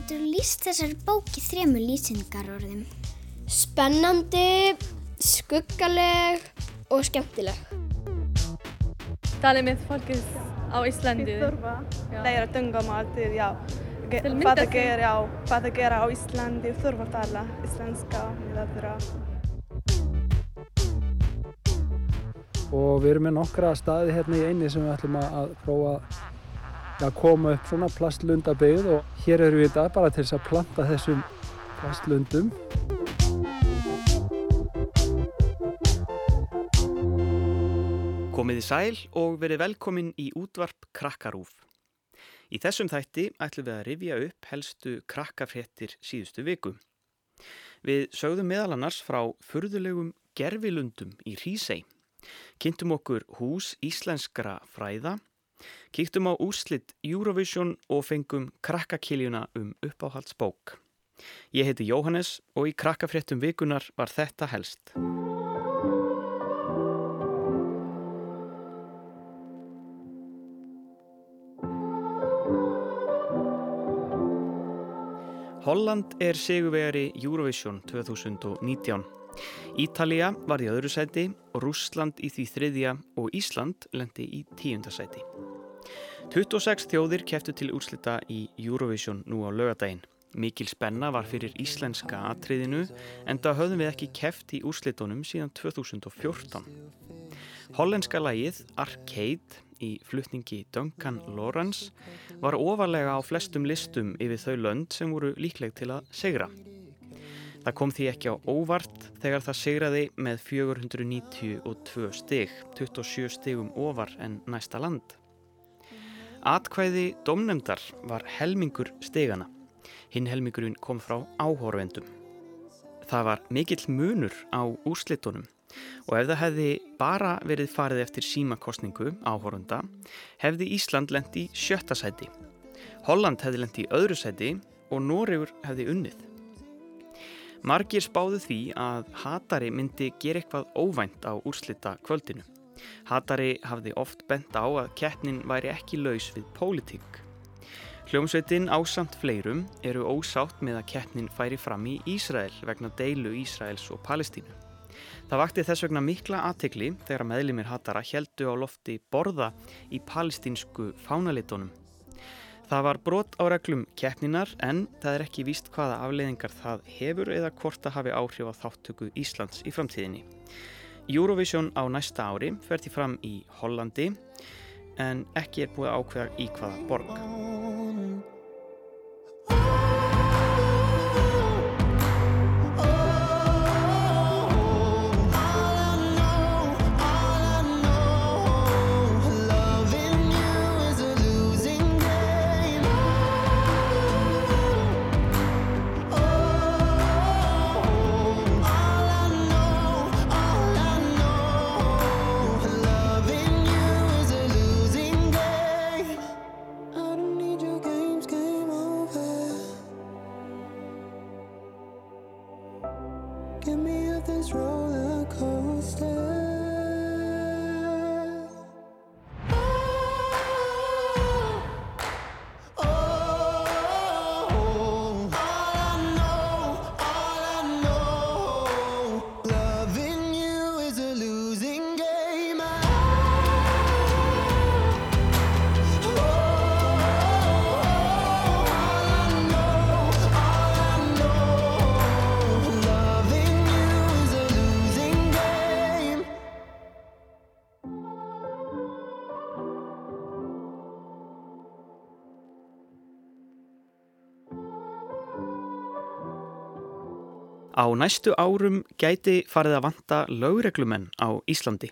Getur lýst þessari bók í 3 lýsingarorðum? Spennandi, skuggaleg og skemmtileg. Tala med folket á Íslandi. Þið þurfa læra tungumál til, Til mynda sig. hvað að gera á Íslandi, þurfa að tala íslenska með aðra. Og við erum með nokkra staði hérna í eynni sem við ætlum að prófa að koma upp svona plastlundabyggð og hér erum við þetta bara til þess að planta þessum plastlundum. Komiði sæl og verið velkomin í útvarp Krakkarúf. Í þessum þætti ætlum við að rifja upp helstu krakkafréttir síðustu viku. Við sögðum meðal annars frá furðulegum gervilundum í Hrísey, kynntum okkur hús íslenskra fræða, kíktum á úrslit Eurovision og fengum krakkakiljuna uppáhaldsbók. Ég heiti Jóhannes og í krakkafréttum vikunar var þetta helst. Holland sigurvegari Eurovision 2019. Ítalía var í öðru sæti, Rússland í því 3. og Ísland lenti í 10. sæti. 26 þjóðir kepptu til úrslita í Eurovision nú á laugardaginn. Mikil spenna var fyrir íslenska atriðinu, enda höfðum við ekki keppt í úrslitunum síðan 2014. Hollenska lagið Arcade í flutningi Duncan Lawrence var ofarlega á flestum listum yfir þau lönd sem voru líkleg til að sigra. Það kom því ekki á óvart þegar það sigraði með 492 stig, 27 stigum ofar en næsta land. Atkvæði dómnefndar var helmingur stigana. Hinn helmingurinn kom frá áhorfendum. Það var mikill munur á úrslitunum og ef það hefði bara verið farið eftir símakosningu áhorfenda, hefði Ísland lent í 7. sæti. Holland hefði lent í 2. sæti og Noregur hefði unnið. Margir spáðu því að Hatari myndi gera eitthvað óvænt á úrslita kvöldinu. Hatari hafði oft bent á að keppnin væri ekki laus við pólitík. Hljómsveitin ásamt fleirum eru ósátt með að keppnin færi fram í Ísrael vegna deilu Ísraels og Palestínu. Það vakti þess vegna mikla athygli þegar meðlimir Hatara héldu á lofti borða í palestínsku fánalitunum. Það var brot á reglum keppninar en það er ekki víst hvaða afleiðingar það hefur eða hvort það hafi áhrif á þátttöku Íslands í framtíðinni. Eurovision á næsta ári fer því fram í Hollandi en ekki er búið að ákveða í hvaða borg. Á næstu árum gæti farið að vanta lögreglumenn á Íslandi.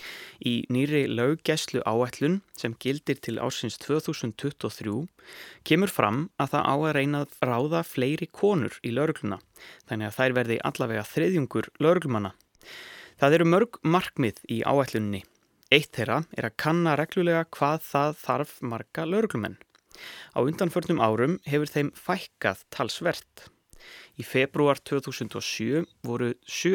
Í nýrri löggæslu áætlun sem gildir til ársins 2023 kemur fram að það á að reyna að ráða fleiri konur í lögregluna, þannig að þær verði allavega 3/3 lögreglumanna. Það eru mörg markmið í áætlunni. Eitt þeirra er að kanna reglulega hvað það þarf marga lögreglumenn. Á undanförnum árum hefur þeim fækkað talsvert. Í febrúar 2007 voru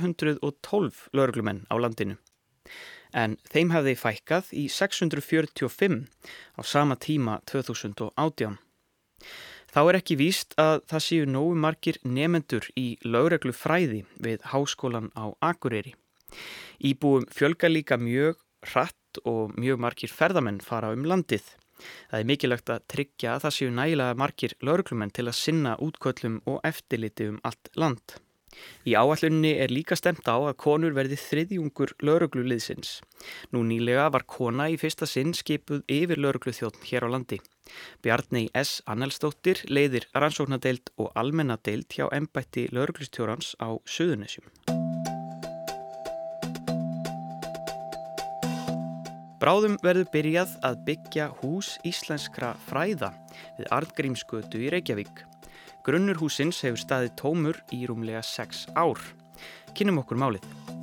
712 lögreglumenn á landinu. En þeim hefði fækkað í 645 á sama tíma 2018. Þá er ekki víst að það séu nógu margir nemendur í lögreglufræði við Háskólann á Akureyri. Íbúum fjölgar líka mjög hratt og mjög margir ferðamenn fara landið. Það er mikilvægt að tryggja að það séu nægilega margir lögreglumenn til að sinna útköllum og eftirliti allt land. Í áætlunni er líka stemt á að konur verði þriðjungur lögregluliðsins. Nú nýlega var kona í fyrsta sinn skipuð yfir lögregluþjónn hér á landi. Bjarney S. Annelsdóttir leiðir rannsóknardeild og almenna deild hjá embætti lögreglustjórans á Suðurnesjum. Bráðum verður byrjað að byggja hús íslenskra fræða við Arngrímsgötu í Reykjavík. Grunnur hússins hefur staðið tómur í rúmlega 6 ár. Kynnum okkur málið.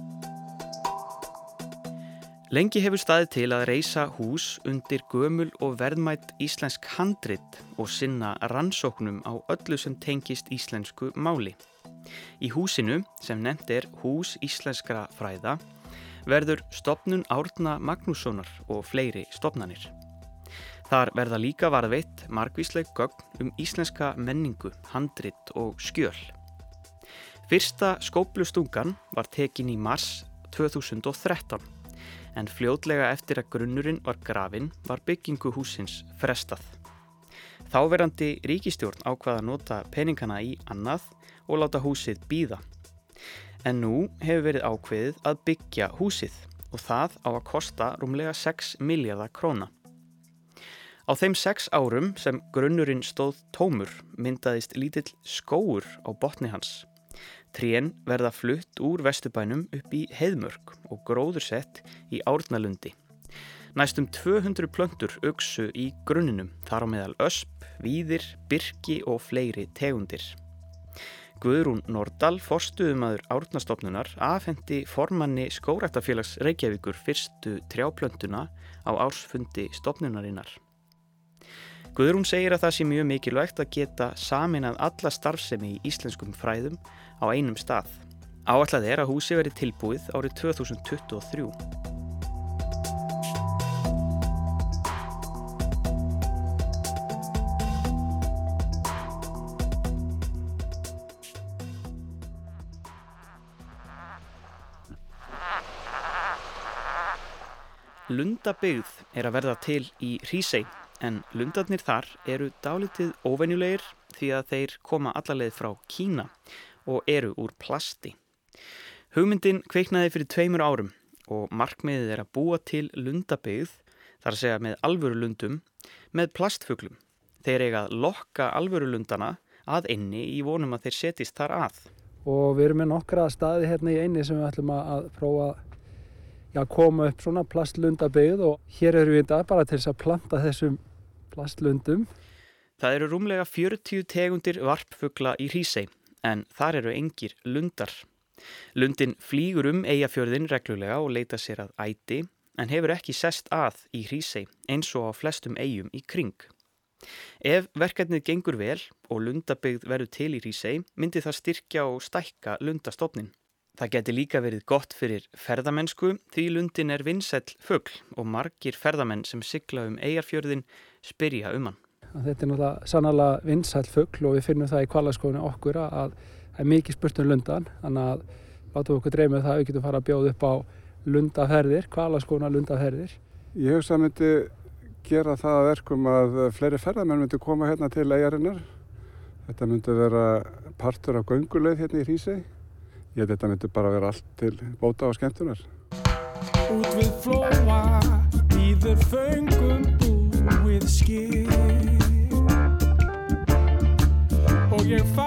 Lengi hefur staðið til að reisa hús undir gömul og verðmæt íslensk handrit og sinna rannsóknum á öllu sem tengist íslensku máli. Í húsinu, sem nefnt er Hús íslenskra fræða, verður stofnun Árna Magnússonar og fleiri stofnanir. Þar verða líka varðveitt margvísleg gögn íslenska menningu, handrit og skjöl. Fyrsta skóflustungan var tekin í mars 2013, en fljótlega eftir að grunnurinn var grafinn var byggingu hússins frestað. Þáverandi ríkisstjórn ákvað að nota peningana í annað og láta húsið bíða. En nú hefur verið ákveðið að byggja húsið og það á að kosta rúmlega 6 milljarða króna. Á þeim 6 árum sem grunnurinn stóð tómur myndaðist lítill skógur á botni hans. Trén verða flutt úr Vesturbænum upp í Heiðmörk og gróðursett í Árnalundi. Næstum 200 plöntur uxu í grunninum, þar á meðal ösp, víðir, birki og fleiri tegundir. Guðrún Nordal, forstöðumaður Árnastofnunar, afhenti formanni Skógræktarfélags Reykjavíkur fyrstu trjáplöntuna á ársfundi stofnunarinnar. Guðrún segir að það sé mjög mikilvægt að geta sameinað alla starfsemi í íslenskum fræðum á einum stað. Áætlað er að húsið verði tilbúið árið 2023. Lundabyggð er að verða til í Hrísey. En lundarnir þar eru dálítið óvenjulegir því að þeir koma alla leið frá Kína og eru úr plasti. Hugmyndin kveiknaði fyrir 2 árum og markmiðið er að búa til lundabyggð, þar að segja með alvörulundum, með plastfuglum. Þeir eiga að lokka alvörulundana að inni í vonum að þeir setjist þar að. Og við erum með nokkra staði hérna í eynni sem við ætlum að prófa að koma upp svona plastlundabyggð og hér erum við bara til þess að planta þessum plastlundum. Það eru rúmlega 40 tegundir varpfugla í Hrísey, en þar eru engir lundar. Lundin flýgur Eyjafjörðinn reglulega og leita sér að æti, en hefur ekki sest að í Hrísey eins og á flestum eyjum í kring. Ef verkefnið gengur vel og lundabyggð verður til í Hrísey, myndi það styrkja og stækka lundastofninn. Það geti líka verið gott fyrir ferðamennsku því lundin er vinsæll fugl og margir ferðamenn sem sigla Eyjafjörðinn spyrja hann. Þetta er náttúrulega sannarlega vinsæll fugl og við finnum það í hvalaskoðunni okkur að það er mikið spurt lundan. Þannig að látum okkur dreyma það að við getum fara að bjóða upp á lundaferðir, hvalaskoðuna lundaferðir. Ég hugsa að myndi gera það að verkum að fleiri ferðamenn myndi koma hérna til eyjarinnar. Þetta myndi vera partur af gönguleið hérna í Hrísey. Ég held að þetta myndi bara vera allt til bóta og skemmtunar. Út við flóa, býður föngum búið skip og ég fæ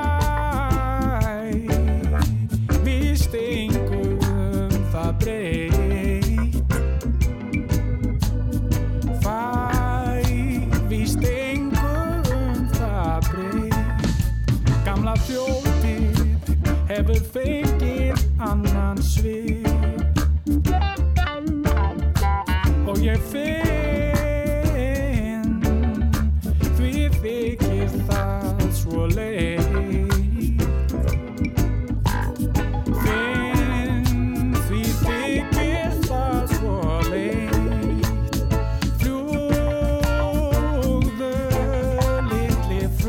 víst engum það breytt. Fæ víst engum það breytt. Gamla þjóðin hefur fengið annan svip og ég finn því þykir það svo leið. Finn því þykir það svo leið. Fljúgðu litli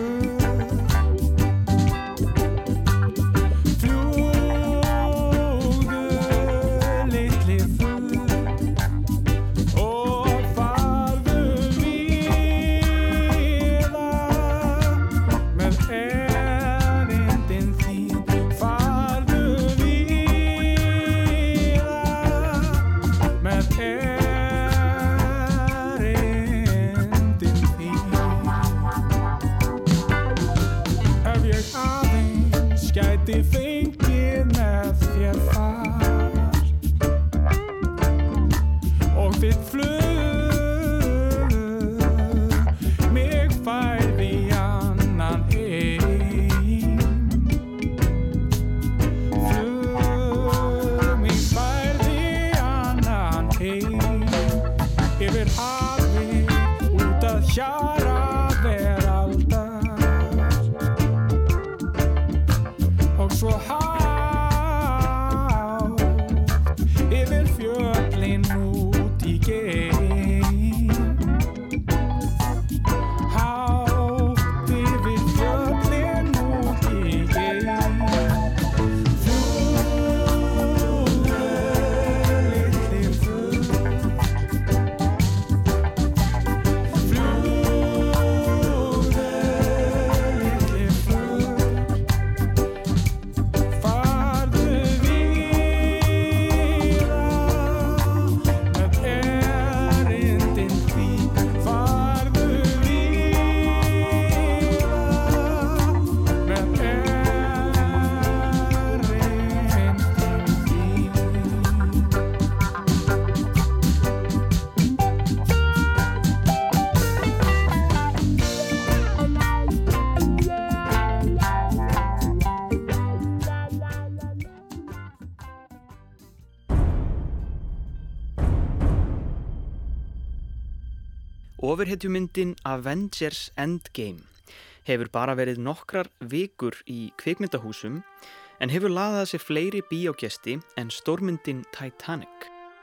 Ofurhetjumyndin Avengers Endgame hefur bara verið nokkrar vikur í kvikmyndahúsum en hefur laðað sér fleiri bíógesti en stórmyndin Titanic.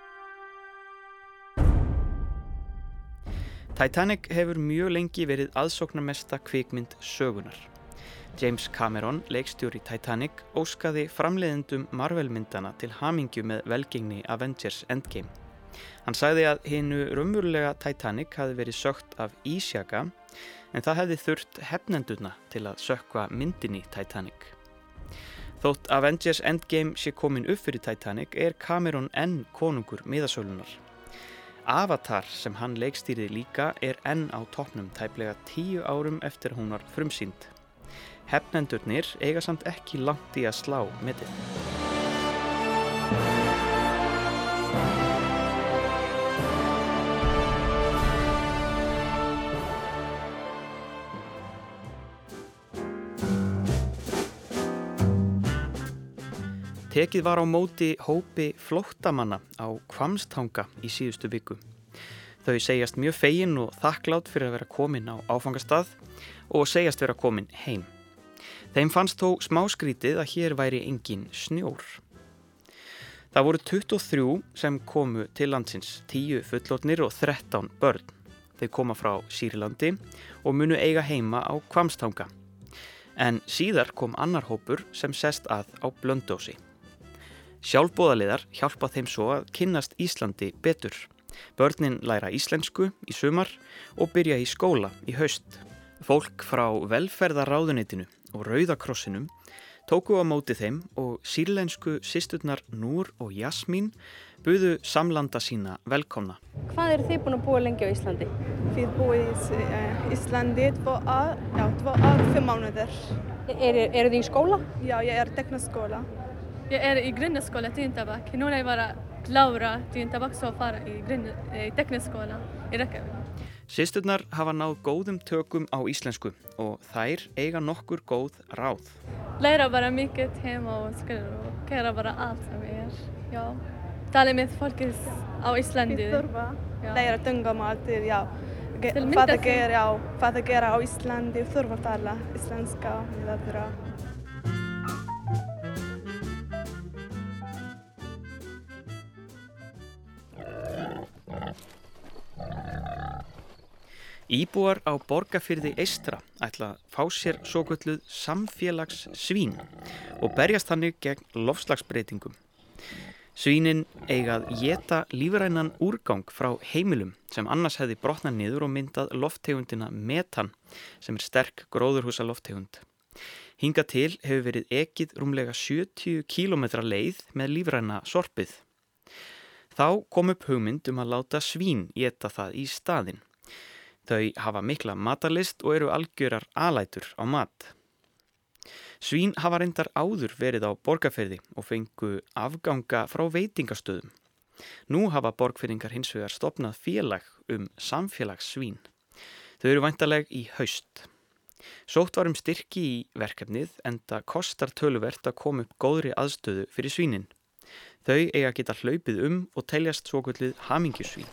Titanic hefur mjög lengi verið aðsóknarmesta kvikmynd sögunar. James Cameron, leikstjóri Titanic, óskaði framleiðendum Marvel-myndana til hamingju með velgengni Avengers Endgame. Hann sagði að hinu raunverulega Titanic hafi verið sökkt af ísjaka en það hefði þurft hefnendurna til að sökkva myndinni Titanic. Þótt Avengers Endgame sé komin upp fyrir Titanic Cameron enn konungur miðasölunar. Avatar sem hann leikstýrði líka enn á toppnum tæplega 10 árum eftir hún var frumsýnd. Hefnendurnir eiga samt ekki langt í að slá metið. Tekið var á móti hópi flóttamanna á Hvammstanga í síðustu viku. Þau segjast mjög fegin og þakklátt fyrir að vera komin á áfangastað og segjast vera komin heim. Þeim fannst þó smáskrítið að hér væri engin snjór. Það voru 23 sem komu til landsins, 10 fullorðnir og 13 börn. Þau koma frá Sýrlandi og munu eiga heima á Hvammstanga. En síðar kom annar hópur sem sest að á Blönduósi. Sjálfboðaliðar hjálpa þeim svo að kynnast Íslandi betur. Börnin læra íslensku í sumar og byrja í skóla í haust. Fólk frá velferðarráðuneytinu og Rauða krossinum tóku á móti þeim og sýrlensku systurnar Núr og Jasmín buðu samlanda sína velkomna. Hvað eru þið búin að búa lengi á Íslandi? Við búum í Íslandi 2 ár, 5 mánuðir. Eru þið í skóla? Já, ég tekniskóla. Jag i grundskolan till Intabak. Nu är jag bara klara till Intabak så fara i tekniskóla í Reykjavík. Systurnar hafa náð góðum tökum á íslensku og þær eiga nokkur góð ráð. Lära bara mycket hemma och göra bara allt som Ja. Tala med folket á Íslandi. Við þurfa læra tungumál til hvað að gera á Íslandi og þurfa að tala íslenska með aðra. Íbúar á Borgarfirði eystra ætla að fá sér svokölluð samfélagssvín og berjast þannig gegn loftslagsbreytingum. Svínin eiga að éta lífrænan úrgang frá heimilum sem annars hefði brotnað niður og myndað lofttegundina metan sem sterk gróðurhúsalofttegund. Hingað til hefur verið ekið rúmlega 70 kílómetra leið með lífræna sorpið. Þá kom upp hugmynd að láta svín éta það í staðinn. Þau hafa mikla matarlyst og eru algjörar alætur á mat. Svín hafa reyndar áður verið á Borgarfirði og fengu afganga frá veitingastöðum. Nú hafa Borgfirðingar hins vegar stofnað félag samfélagssvín. Þau eru væntanleg í haust. Sótt var styrki í verkefnið enda kostar töluvert að koma upp góðri aðstöðu fyrir svínin. Þau eiga að geta hlaupið og teljast svokölluð hamingjusvín.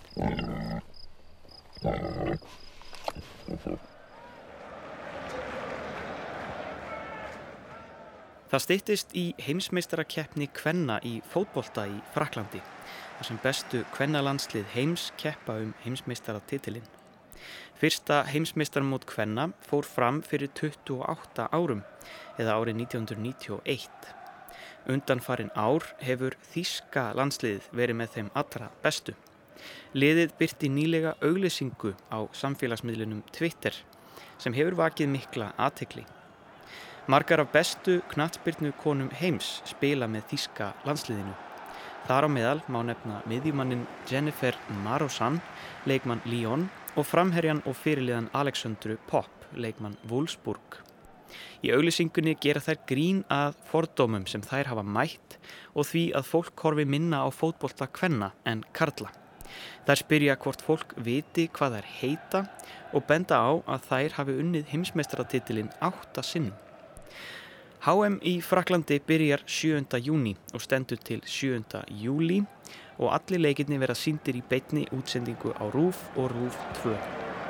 Það styttist í heimsmeistarakeppni kvenna í fótbolta í Frakklandi, þar sem bestu kvennalandslið heims keppa heimsmeistaratitilinn. Fyrsta heimsmeistaramót kvenna fór fram fyrir 28 árum, eða árið 1991. Undanfarin ár hefur þýska landsliðið verið með þeim allra bestu. Liðið birti nýlega auglýsingu á samfélagsmiðlunum Twitter sem hefur vakið mikla athygli. Margar af bestu knattspyrnukonum heims spila með þýska landsliðinu. Þar á meðal má nefna miðjumannin Jennifer Marosan, leikmann Lyon, og framherjan og fyrirliðan Alexandru Popp, leikmann Wolfsburg. Í auglýsingunni gera þær grín að fordómum sem þær hafa mætt og því að fólk horfi minna á fótbolta kvenna en karla. Þær spyrja hvort fólk viti hvað þær heita og benda á að þær hafi unnið heimsmeistaratitilinn 8 sinnum. HM í Frakklandi byrjar 7. júní og stendur til 7. júlí og allir leikirnir verða sýndir í beinni útsendingu á RÚV og RÚV 2.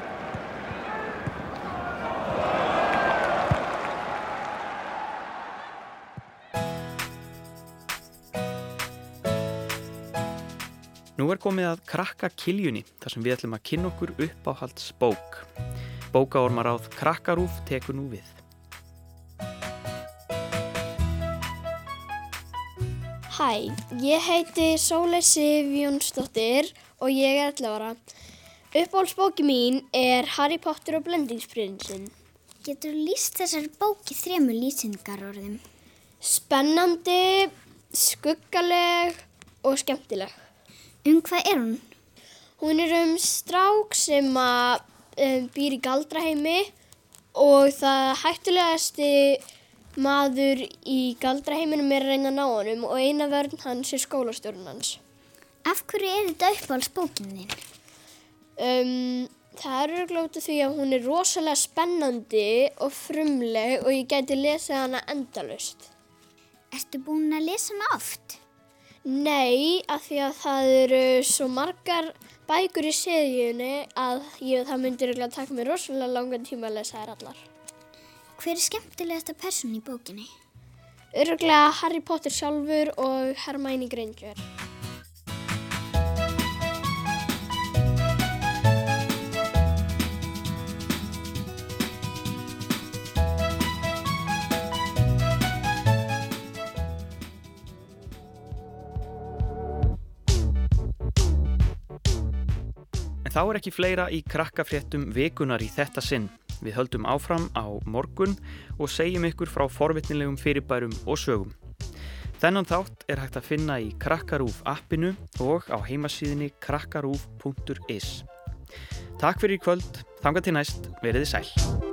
Nú komið að krakka kiljunni þar sem við ætlum að kynna okkur uppáhaldsbók. Bókaormaráð Krakkarúv tekur nú við. Hæ, ég heiti Sóley Sif Jónsdóttir og ég 11 ára. Uppáhaldsbókin mín Harry Potter og Blendingsprinsinn. Getur lýst þessari bók í 3 lýsingarorðum? Spennandi, skuggaleg og skemmtileg. Hvað hún? Hún strák sem býr í galdraheimi og það hættulegasti maður í galdraheiminum að reyna að ná honum og eina vörn hans skólastjórinn hans. Af hverju þetta uppáhaldsbókin þín? Það örugglega út af því að hún rosalega spennandi og frumleg og ég gæti lesið hana endalaust. Ertu búin að lesa hana oft? Nei, af því að það svo margar bækur í seríunni að það myndi örugglega taka mér rosalega langan tíma að lesa þær allar. Hver skemmtilegasta persóna í bókinni? Örugglega Harry Potter sjálfur og Hermione Granger. Þá ekki fleira í krakkafréttum vikunar í þetta sinn. Við höldum áfram á morgun og segjum ykkur frá forvitnilegum fyrirbærum og sögum. Þennan þátt hægt að finna í Krakkarúv appinu og á heimasíðunni krakkarúv.is. Takk fyrir í kvöld, þangað til næst, veriði sæl.